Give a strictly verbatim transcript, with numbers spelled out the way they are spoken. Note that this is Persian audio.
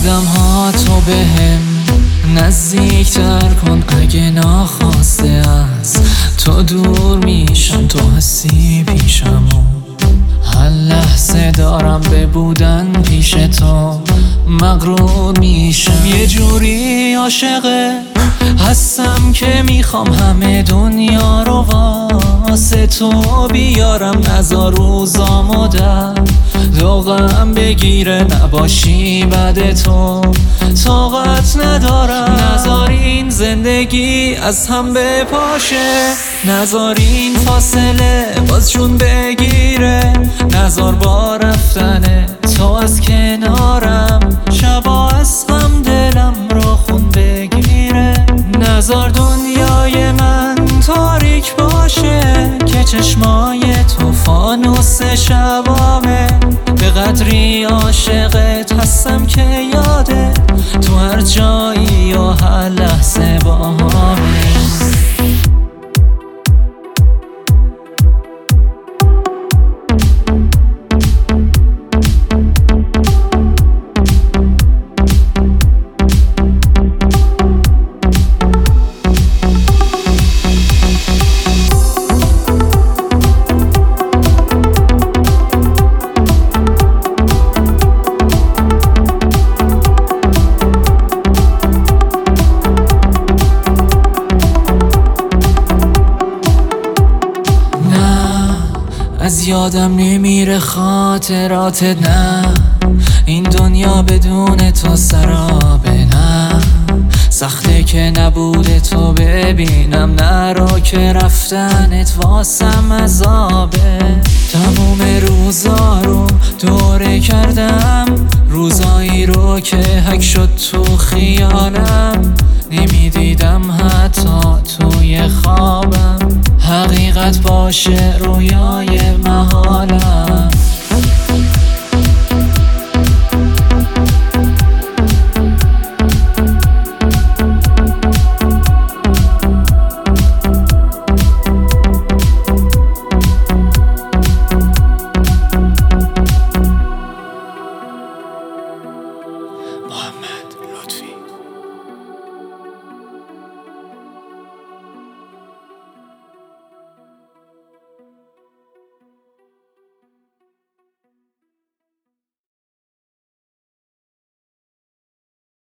قدم ها تو بهم نزدیکتر کن، اگه ناخواسته از تو دور میشم، تو هستی پیشم و هر لحظه دارم به بودن پیش تو مغرور میشم. یه جوری عاشقه هستم که میخوام همه دنیا رو واسه تو بیارم، نزار روزامو در دوغم بگیره، نباشی بعد تو طاقت ندارم. نزار این زندگی از هم بپاشه، نزار این فاصله باز جون بگیره، نزار با رفتن تو از کنارم شبا از غم دلم رو خون بگیره. نزار دنیای من تاریک باشه که چشمای تو فانوس شبامه، به قدری عاشقت هستم که یاده تو هر جایی و هر لحظه با همه. از یادم نمیره خاطراتت، نه این دنیا بدون تو سرابه، نه سخته که نبوده تو ببینم، نرو که رفتنت واسم عذابه. تموم روزا رو دوره کردم، روزایی رو که حک شد تو خیالم، نمیدیدم حتی توی خوابم، حقیقت باشه رویای محالم.